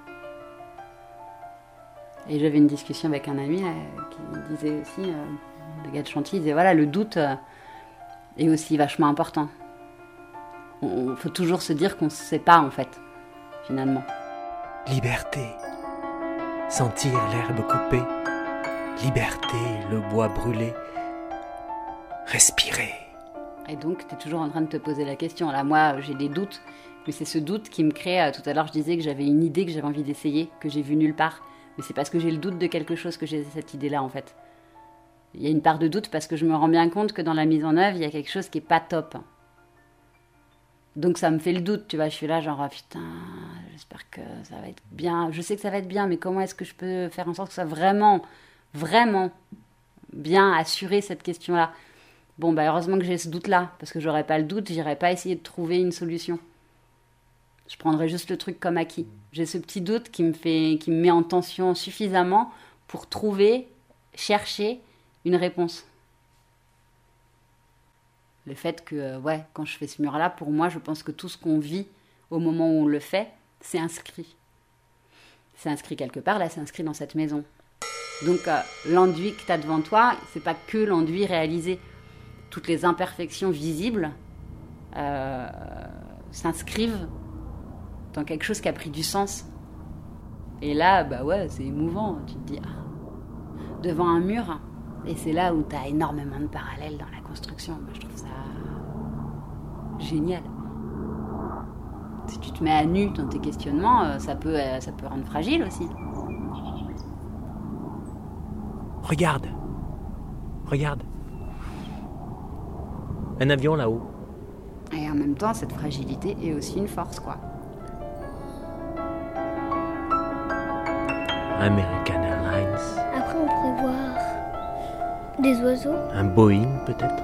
Et j'avais une discussion avec un ami là, qui disait aussi, euh, le gars de Chantilly, il disait voilà, le doute euh, est aussi vachement important. Il faut toujours se dire qu'on ne sait pas, en fait, finalement. Liberté. Sentir l'herbe coupée. Liberté, le bois brûlé. Respirer. Et donc, tu es toujours en train de te poser la question. Là, moi, j'ai des doutes, mais c'est ce doute qui me crée... Euh, tout à l'heure, je disais que j'avais une idée que j'avais envie d'essayer, que j'ai vue nulle part. Mais c'est parce que j'ai le doute de quelque chose que j'ai cette idée-là, en fait. Il y a une part de doute parce que je me rends bien compte que dans la mise en œuvre, il y a quelque chose qui n'est pas top. Donc ça me fait le doute, tu vois. Je suis là genre, ah, putain, j'espère que ça va être bien. Je sais que ça va être bien, mais comment est-ce que je peux faire en sorte que ça soit vraiment, vraiment bien assurer cette question-là? Bon, bah heureusement que j'ai ce doute-là, parce que j'aurais pas le doute, j'irais pas essayer de trouver une solution. Je prendrais juste le truc comme acquis. J'ai ce petit doute qui me fait, qui me met en tension suffisamment pour trouver, chercher une réponse. Le fait que, euh, ouais, quand je fais ce mur-là, pour moi, je pense que tout ce qu'on vit au moment où on le fait, c'est inscrit. C'est inscrit quelque part, là, c'est inscrit dans cette maison. Donc, euh, l'enduit que tu as devant toi, c'est pas que l'enduit réalisé. Toutes les imperfections visibles euh, s'inscrivent dans quelque chose qui a pris du sens. Et là, bah ouais, c'est émouvant. Tu te dis, ah, devant un mur, et c'est là où tu as énormément de parallèles dans la construction. Moi, je trouve ça génial. Si tu te mets à nu dans tes questionnements, ça peut, ça peut rendre fragile aussi. Regarde. Regarde. Un avion là-haut. Et en même temps, cette fragilité est aussi une force, quoi. American Airlines. Après, on pourrait voir des oiseaux. Un Boeing, peut-être.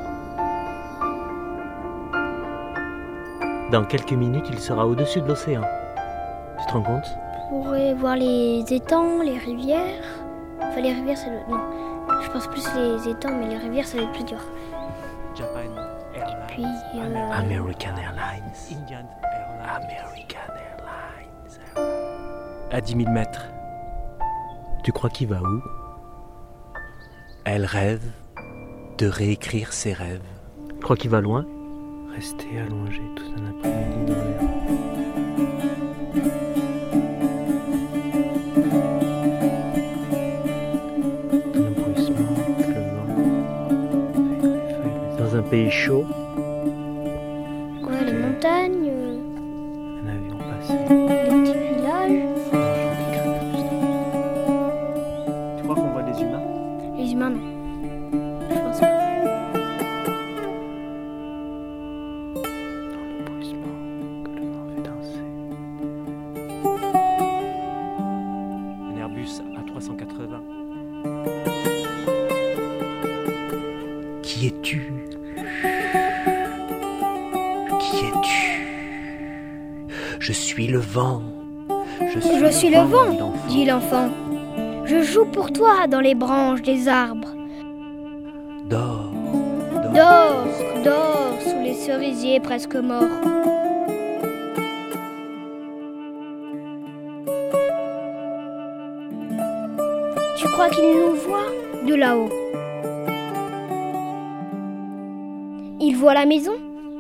Dans quelques minutes, il sera au-dessus de l'océan. Tu te rends compte? On pourrait voir les étangs, les rivières. Enfin, les rivières, ça doit... Non, je pense plus les étangs, mais les rivières, ça va être plus dur. Japan Airlines. Puis, euh... American Airlines. Indian Airlines. American Airlines. À dix mille mètres. Tu crois qu'il va où? Elle rêve de réécrire ses rêves. Tu crois qu'il va loin? Rester allongé tout un après-midi dans l'air. Un bruissement, le vent. Dans un pays chaud. Ouais, les montagnes, Un avion passé. les petits villages. Tu crois qu'on voit des humains? Les humains, non. Je pense pas. Dans le bruissement que le vent fait danser. Un Airbus A trois cent quatre-vingts. Qui es-tu? Qui es-tu? Je suis le vent. Je suis, Je suis le vent, dit l'enfant. dit l'enfant. Je joue pour toi dans les branches des arbres. Dors, dors. Dors, dors sous les cerisiers presque morts. Tu crois qu'il nous voit de là-haut? Il voit la maison?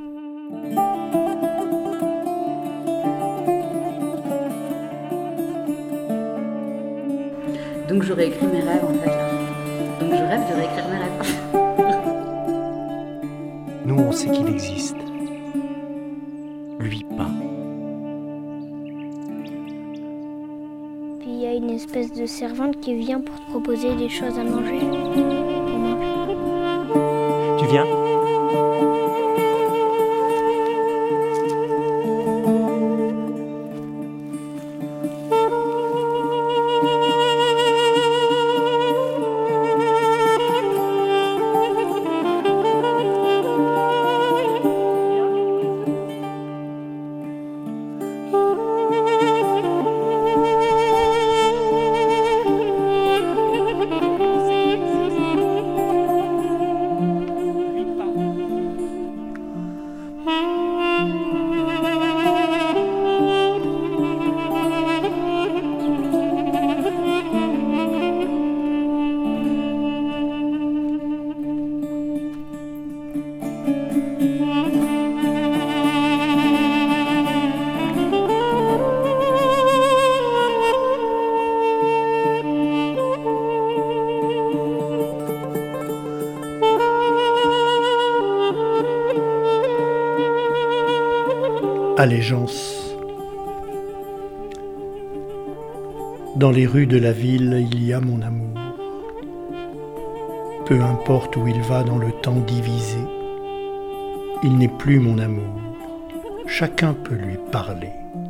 Donc j'aurais écrit mes rêves, en fait, là. Donc je rêve de réécrire mes rêves. Nous, on sait qu'il existe. Lui, pas. Puis il y a une espèce de servante qui vient pour te proposer des choses à manger. Pour manger. Tu viens? Allégeance. Dans les rues de la ville, il y a mon amour. Peu importe où il va dans le temps divisé, il n'est plus mon amour. Chacun peut lui parler.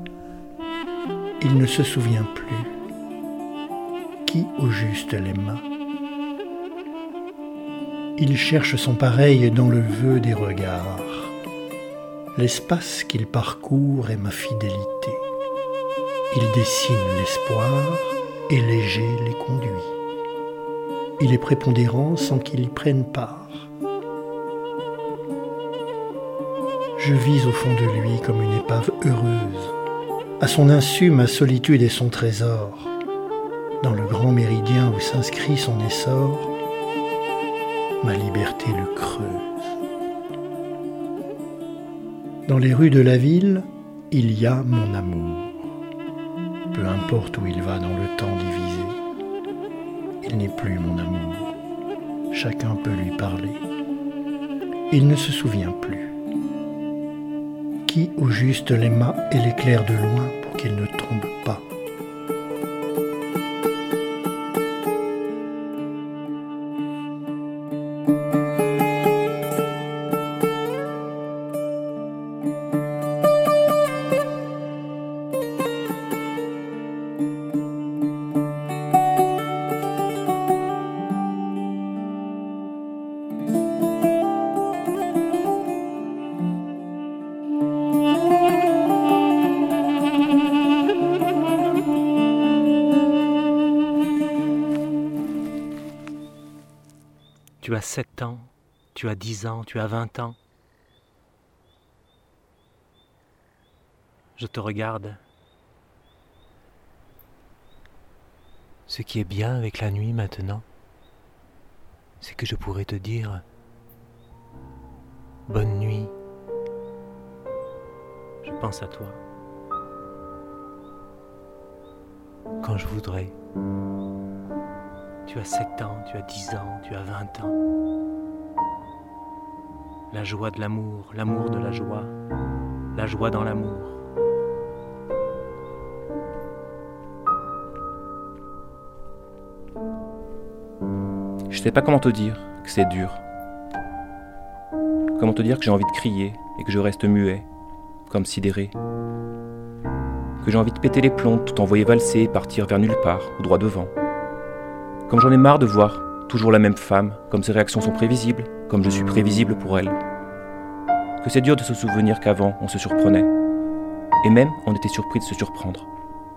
Il ne se souvient plus. Qui au juste l'aima? Il cherche son pareil dans le vœu des regards. L'espace qu'il parcourt est ma fidélité. Il dessine l'espoir et léger les conduit. Il est prépondérant sans qu'il y prenne part. Je vis au fond de lui comme une épave heureuse. À son insu, ma solitude est son trésor. Dans le grand méridien où s'inscrit son essor, ma liberté le creuse. Dans les rues de la ville, il y a mon amour. Peu importe où il va dans le temps divisé, il n'est plus mon amour. Chacun peut lui parler. Il ne se souvient plus. Qui au juste l'aima et l'éclaire de loin pour qu'il ne tombe pas? Tu as sept ans, tu as dix ans, tu as vingt ans. Je te regarde. Ce qui est bien avec la nuit maintenant, c'est que je pourrais te dire bonne nuit. Je pense à toi quand je voudrais. Tu as sept ans, tu as dix ans, tu as vingt ans. La joie de l'amour, l'amour de la joie, la joie dans l'amour. Je sais pas comment te dire que c'est dur. Comment te dire que j'ai envie de crier et que je reste muet, comme sidéré. Que j'ai envie de péter les plombs, tout envoyer valser et partir vers nulle part, ou droit devant. Comme j'en ai marre de voir toujours la même femme, comme ses réactions sont prévisibles, comme je suis prévisible pour elle. Que c'est dur de se souvenir qu'avant on se surprenait, et même on était surpris de se surprendre.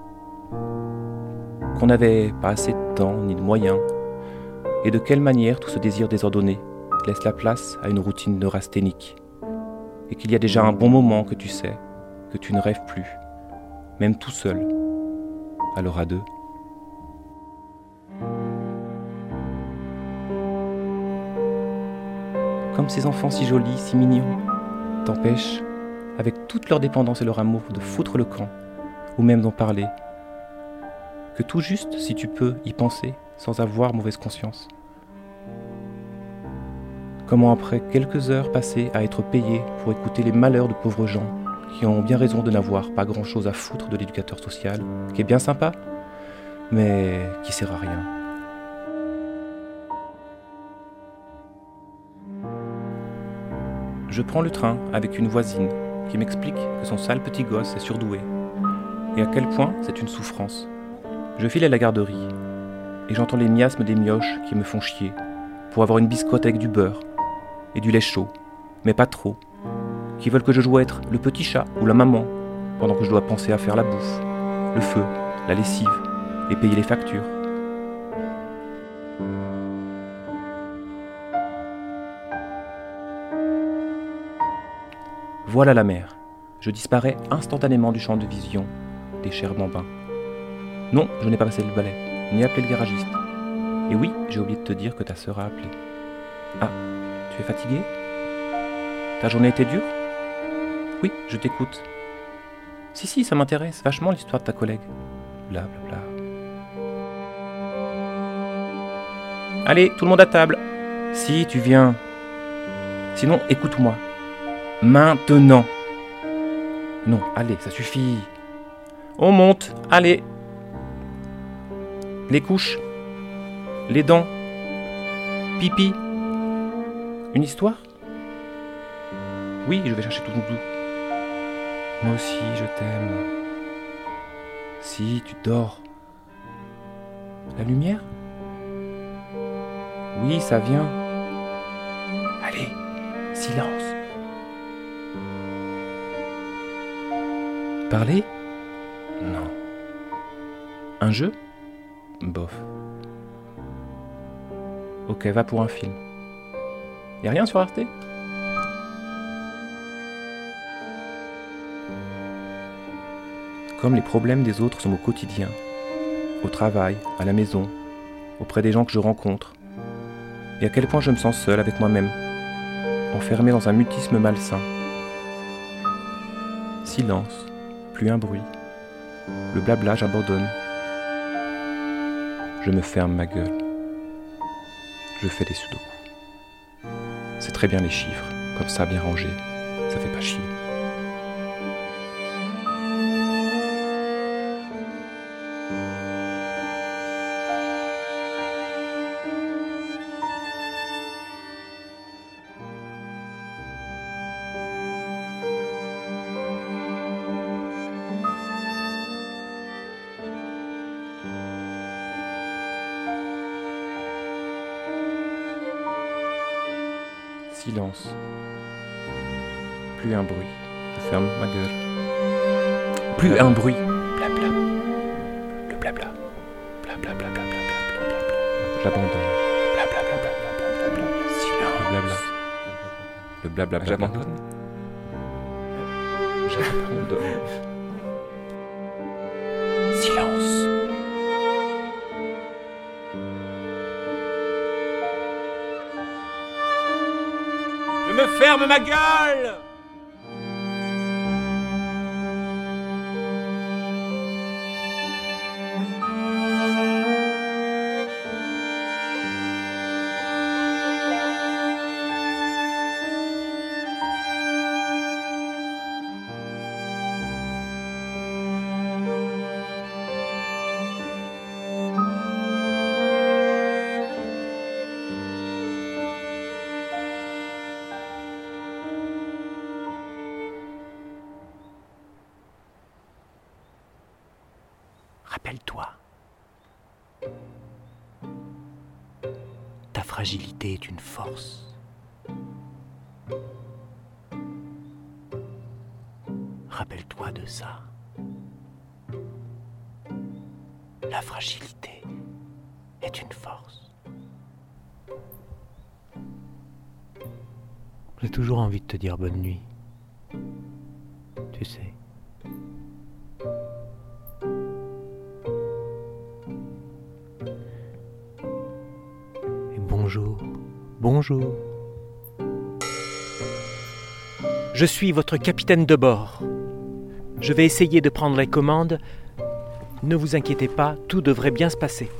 Qu'on n'avait pas assez de temps ni de moyens, et de quelle manière tout ce désir désordonné laisse la place à une routine neurasthénique, et qu'il y a déjà un bon moment que tu sais, que tu ne rêves plus, même tout seul, alors à deux. Comme ces enfants si jolis, si mignons, t'empêchent, avec toute leur dépendance et leur amour, de foutre le camp, ou même d'en parler. Que tout juste, si tu peux, y penser, sans avoir mauvaise conscience. Comment après quelques heures passées à être payé pour écouter les malheurs de pauvres gens, qui ont bien raison de n'avoir pas grand-chose à foutre de l'éducateur social, qui est bien sympa, mais qui sert à rien. Je prends le train avec une voisine qui m'explique que son sale petit gosse est surdoué et à quel point c'est une souffrance. Je file à la garderie et j'entends les miasmes des mioches qui me font chier pour avoir une biscotte avec du beurre et du lait chaud, mais pas trop, qui veulent que je joue à être le petit chat ou la maman pendant que je dois penser à faire la bouffe, le feu, la lessive et payer les factures. Voilà la mer. Je disparais instantanément du champ de vision des chers bambins. Non, je n'ai pas passé le balai, ni appelé le garagiste. Et oui, j'ai oublié de te dire que ta sœur a appelé. Ah, tu es fatigué? Ta journée était dure? Oui, je t'écoute. Si, si, ça m'intéresse vachement l'histoire de ta collègue. Bla bla bla. Allez, tout le monde à table. Si, tu viens. Sinon, écoute-moi. Maintenant. Non, allez, ça suffit. On monte, allez. Les couches. Les dents. Pipi. Une histoire ? Oui, je vais chercher tout doudou. Moi aussi, je t'aime. Si, tu dors. La lumière ? Oui, ça vient. Allez, silence. Parler ? Non. Un jeu ? Bof. Ok, va pour un film. Y'a rien sur Arte ? Comme les problèmes des autres sont au quotidien, au travail, à la maison, auprès des gens que je rencontre, et à quel point je me sens seul avec moi-même, enfermé dans un mutisme malsain. Silence, plus un bruit. Le blabla, j'abandonne. Je me ferme ma gueule. Je fais des sudoku. C'est très bien les chiffres, comme ça, bien rangés. Ça fait pas chier. Silence. Plus un bruit. Je ferme ma gueule. Plus blabla. Un bruit. Blabla. Le blabla. Blabla, blabla, blabla, blabla. J'abandonne. Blabla, blabla, blabla, blabla. Silence. Le blabla. Le blabla, j'abandonne. J'abandonne. Silence. Je me ferme ma gueule! Rappelle-toi, ta fragilité est une force. Rappelle-toi de ça. La fragilité est une force. J'ai toujours envie de te dire bonne nuit. Tu sais. Bonjour, bonjour. Je suis votre capitaine de bord. Je vais essayer de prendre les commandes. Ne vous inquiétez pas, tout devrait bien se passer.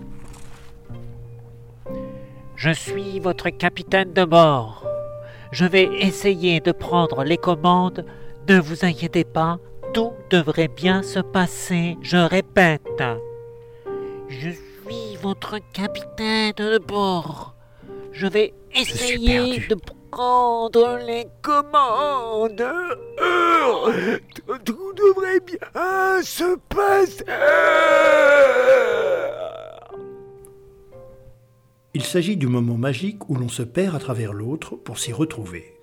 Je suis votre capitaine de bord. Je vais essayer de prendre les commandes. Ne vous inquiétez pas, tout devrait bien se passer. Je répète. Je suis votre capitaine de bord. Je vais essayer de prendre les commandes. Tout, tout devrait bien se passer. Il s'agit du moment magique où l'on se perd à travers l'autre pour s'y retrouver.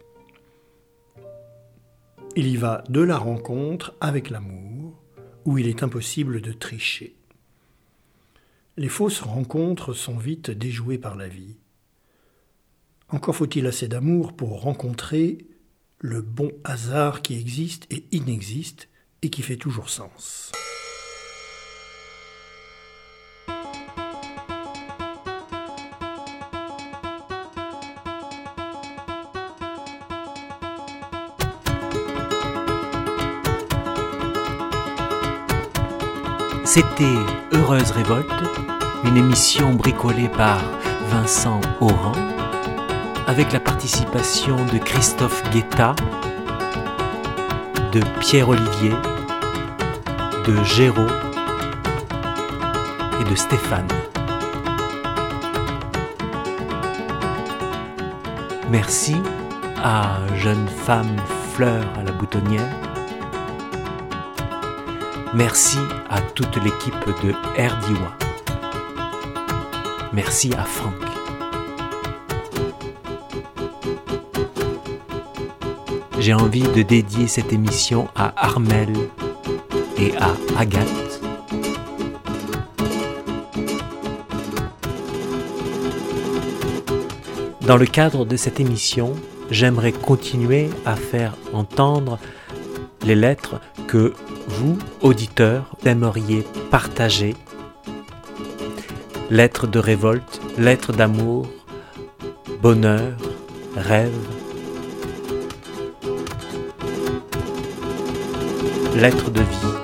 Il y va de la rencontre avec l'amour, où il est impossible de tricher. Les fausses rencontres sont vite déjouées par la vie. Encore faut-il assez d'amour pour rencontrer le bon hasard qui existe et inexiste et qui fait toujours sens. C'était Heureuse Révolte, une émission bricolée par Vincent Auran, avec la participation de Christophe Guetta, de Pierre-Olivier, de Géraud et de Stéphane. Merci à jeune femme Fleur à la boutonnière. Merci à toute l'équipe de Erdiwa. Merci à Franck. J'ai envie de dédier cette émission à Armel et à Agathe. Dans le cadre de cette émission, j'aimerais continuer à faire entendre les lettres que vous, auditeurs, aimeriez partager. Lettres de révolte, lettres d'amour, bonheur, rêve. Lettres de vie.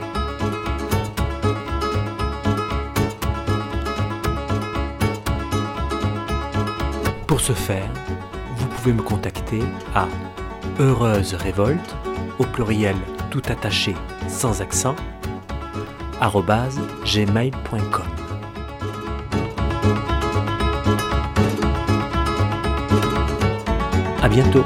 Pour ce faire, vous pouvez me contacter à heureuse révolte, au pluriel tout attaché sans accent, arobase gmail point com. À bientôt.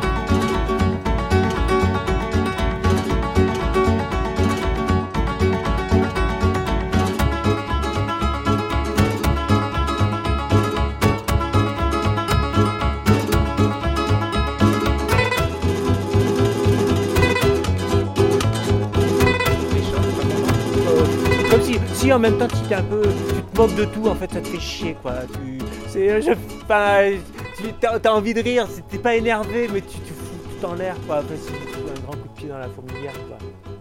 Comme si, si en même temps tu t'es un peu, tu te moques de tout, en fait ça te fait chier quoi. Tu, c'est, je, enfin, tu t'as, t'as envie de rire, t'es pas énervé mais tu, tu fous tout en l'air quoi. Après, si tu fous un grand coup de pied dans la fourmilière quoi.